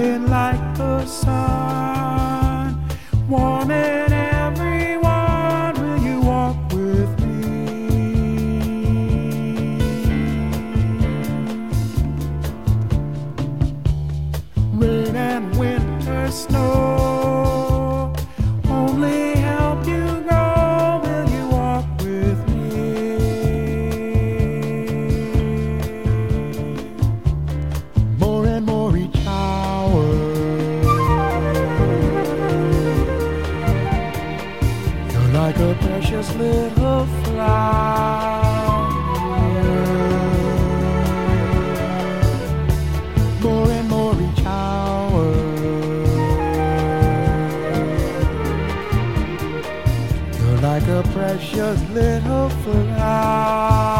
shining like the sun, warming everyone. Will you walk with me? Rain and winter snow only help you grow. Will you walk with me? More and more each hour, you're like a precious little flower. More and more each hour, you're like a precious little flower.